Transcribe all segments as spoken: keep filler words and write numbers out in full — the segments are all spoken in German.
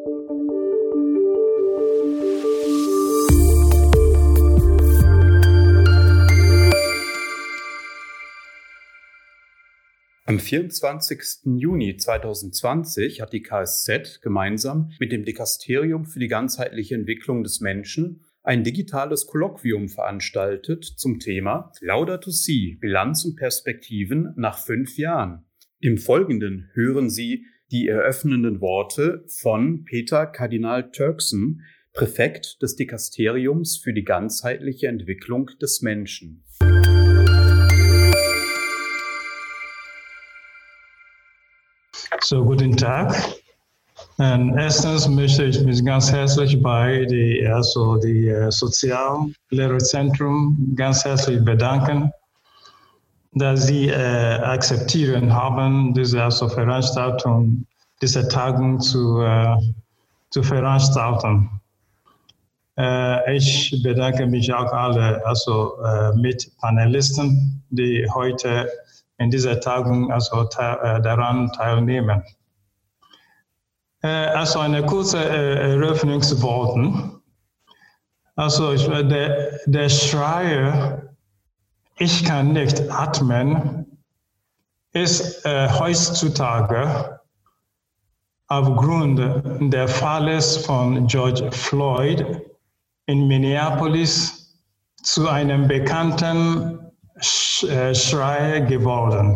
Am vierundzwanzigsten Juni zweitausendzwanzig hat die K S Z gemeinsam mit dem Dikasterium für die ganzheitliche Entwicklung des Menschen ein digitales Kolloquium veranstaltet zum Thema Laudato Si, Bilanz und Perspektiven nach fünf Jahren. Im Folgenden hören Sie die eröffnenden Worte von Peter Kardinal Turkson, Präfekt des Dikasteriums für die ganzheitliche Entwicklung des Menschen. So, guten Tag. Und erstens möchte ich mich ganz herzlich bei die, also die uh, Soziallehrezentrum ganz herzlich bedanken, dass Sie äh, akzeptieren haben, diese also Veranstaltung, diese Tagung zu, äh, zu veranstalten. Äh, ich bedanke mich auch alle also äh, Mitpanelisten, die heute in dieser Tagung also te- daran teilnehmen. Äh, also eine kurze äh, Eröffnungsworten. Also ich, der, der Schrei, ich kann nicht atmen, ist äh, heutzutage aufgrund des Falles von George Floyd in Minneapolis zu einem bekannten Schrei geworden.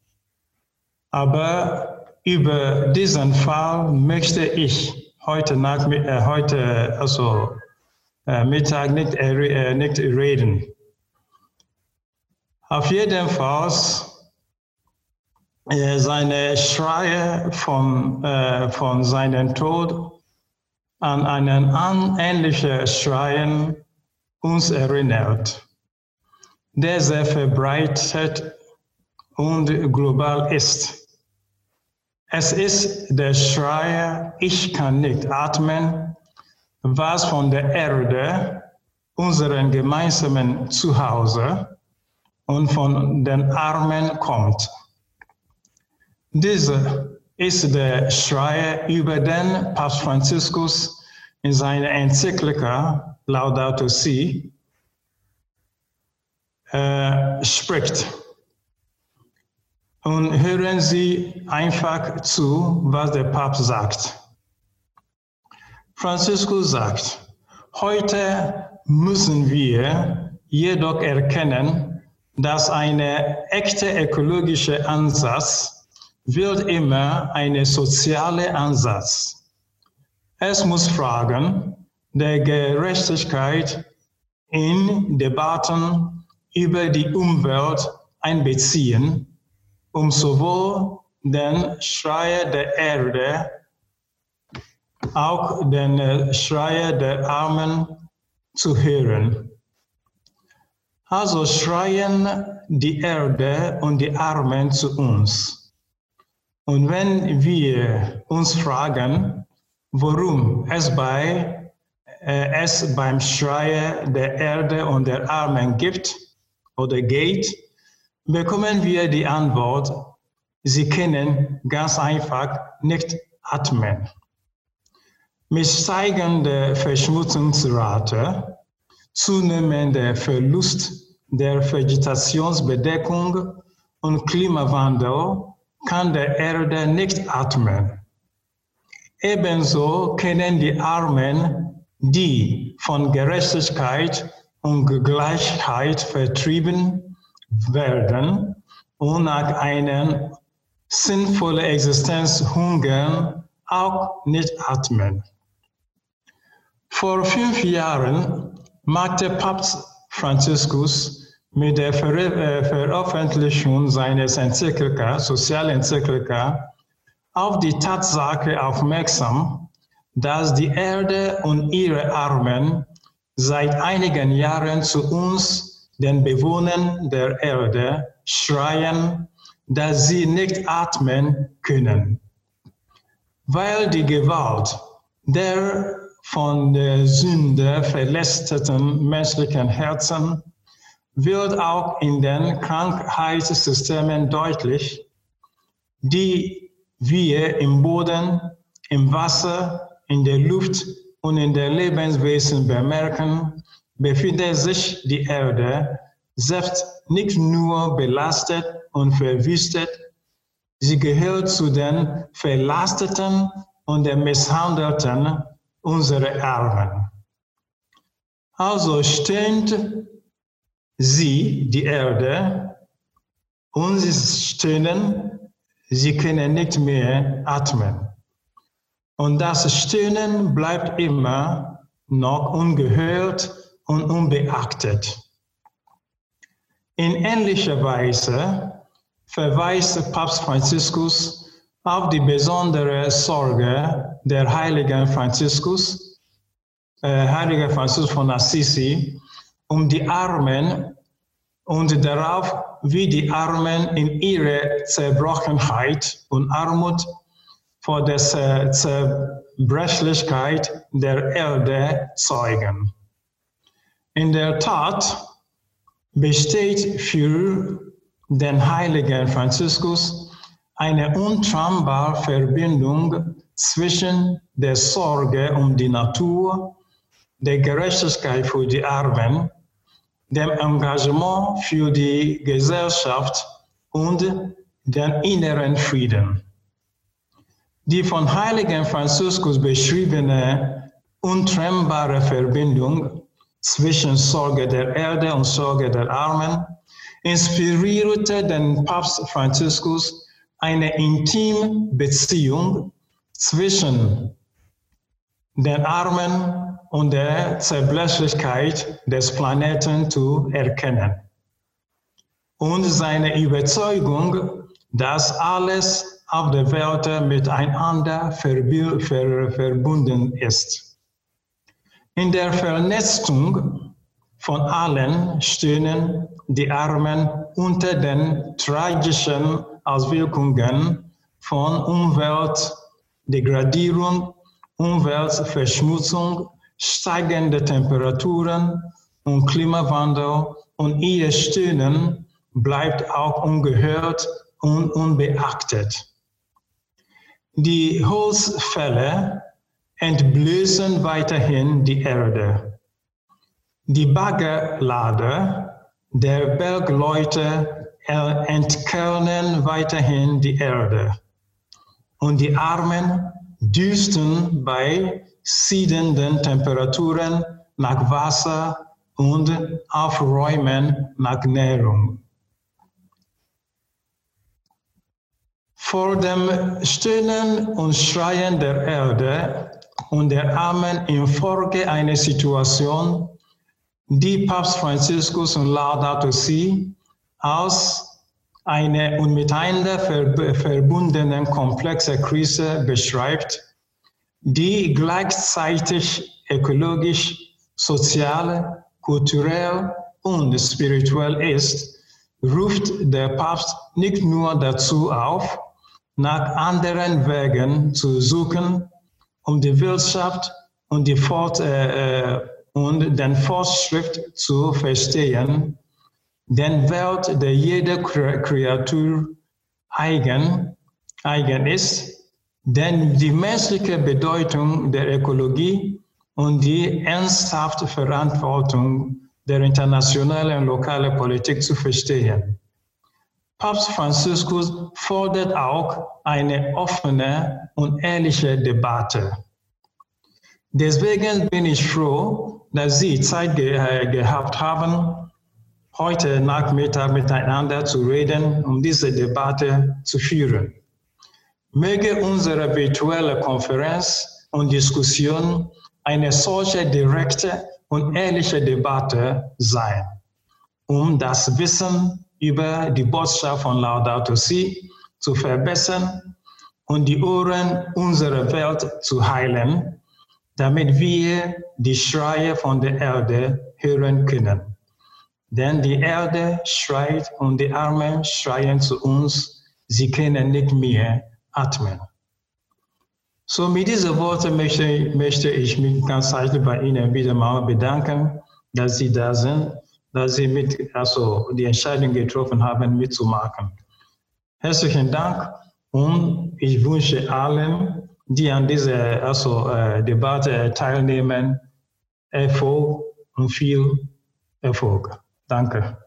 Aber über diesen Fall möchte ich heute, nach, äh, heute also, äh, Mittag nicht, äh, nicht reden. Auf jeden Fall äh, seine Schreie von, äh, von seinem Tod an einen an ähnlichen Schreien uns erinnert, der sehr verbreitet und global ist. Es ist der Schrei, ich kann nicht atmen, was von der Erde, unserem gemeinsamen Zuhause und von den Armen kommt. Dieser ist der Schrei, über den Papst Franziskus in seiner Enzyklika Laudato Si Äh, spricht. Und hören Sie einfach zu, was der Papst sagt. Franziskus sagt, heute müssen wir jedoch erkennen, dass ein echter ökologischer Ansatz wird immer ein sozialer Ansatz. Es muss Fragen der Gerechtigkeit in Debatten über die Umwelt einbeziehen, um sowohl den Schrei der Erde, auch den Schrei der Armen zu hören. Also schreien die Erde und die Armen zu uns. Und wenn wir uns fragen, worum es bei äh, es beim Schrei der Erde und der Armen gibt, oder geht, bekommen wir die Antwort, sie können ganz einfach nicht atmen. Mit steigender Verschmutzungsrate, zunehmender Verlust der Vegetationsbedeckung und Klimawandel kann der Erde nicht atmen. Ebenso können die Armen, die von Gerechtigkeit und Gleichheit vertrieben werden und nach einer sinnvollen Existenz hungern, auch nicht atmen. Vor fünf Jahren machte Papst Franziskus mit der Ver- äh, Veröffentlichung seines Enzyklika, Sozialenzyklika, auf die Tatsache aufmerksam, dass die Erde und ihre Armen seit einigen Jahren zu uns, den Bewohnern der Erde, schreien, dass sie nicht atmen können. Weil die Gewalt der von der Sünde verletzten menschlichen Herzen wird auch in den Krankheitssystemen deutlich, die wir im Boden, im Wasser, in der Luft und in den Lebenswesen bemerken, befindet sich die Erde selbst nicht nur belastet und verwüstet, sie gehört zu den Verlasteten und den Misshandelten unserer Erben. Also stöhnt sie, die Erde, und sie stöhnen, sie können nicht mehr atmen. Und das Stöhnen bleibt immer noch ungehört und unbeachtet. In ähnlicher Weise verweist Papst Franziskus auf die besondere Sorge der heiligen Franziskus, äh, heiliger Franziskus von Assisi, um die Armen und darauf, wie die Armen in ihrer Zerbrochenheit und Armut vor der Zerbrechlichkeit der Erde zeugen. In der Tat besteht für den heiligen Franziskus eine untrennbare Verbindung zwischen der Sorge um die Natur, der Gerechtigkeit für die Armen, dem Engagement für die Gesellschaft und dem inneren Frieden. Die von heiligen Franziskus beschriebene untrennbare Verbindung zwischen Sorge der Erde und Sorge der Armen inspirierte den Papst Franziskus, eine intime Beziehung zwischen den Armen und der Zerbrechlichkeit des Planeten zu erkennen. Und seine Überzeugung, dass alles auf der Welt miteinander verbunden ist. In der Vernetzung von allen stehen die Armen unter den tragischen Auswirkungen von Umweltdegradierung, Umweltverschmutzung, steigende Temperaturen und Klimawandel, und ihr Stöhnen bleibt auch ungehört und unbeachtet. Die Holzfäller entblößen weiterhin die Erde. Die Baggerlader der Bergleute entkernen weiterhin die Erde. Und die Armen dürsten bei siedenden Temperaturen nach Wasser und aufräumen nach Nahrung. Vor dem Stöhnen und Schreien der Erde und der Armen infolge einer Situation, die Papst Franziskus und Laudato Si als eine miteinander verbundene komplexe Krise beschreibt, die gleichzeitig ökologisch, sozial, kulturell und spirituell ist, ruft der Papst nicht nur dazu auf, nach anderen Wegen zu suchen, um die Wirtschaft und, die Fort, äh, und den Fortschritt zu verstehen, den Welt, der jeder Kreatur eigen, eigen ist, denn die menschliche Bedeutung der Ökologie und die ernsthafte Verantwortung der internationalen und lokalen Politik zu verstehen. Papst Franziskus fordert auch eine offene und ehrliche Debatte. Deswegen bin ich froh, dass Sie Zeit ge äh, gehabt haben, heute Nachmittag miteinander zu reden, um diese Debatte zu führen. Möge unsere virtuelle Konferenz und Diskussion eine solche direkte und ehrliche Debatte sein, um das Wissen über die Botschaft von Laudato Si zu verbessern und die Ohren unserer Welt zu heilen, damit wir die Schreie von der Erde hören können. Denn die Erde schreit und die Armen schreien zu uns, sie können nicht mehr atmen. So, mit diesen Worten möchte, möchte ich mich ganz herzlich bei Ihnen wieder mal bedanken, dass Sie da sind, dass Sie mit, also die Entscheidung getroffen haben, mitzumachen. Herzlichen Dank und ich wünsche allen die an dieser also, äh, Debatte teilnehmen, Erfolg und viel Erfolg. Danke.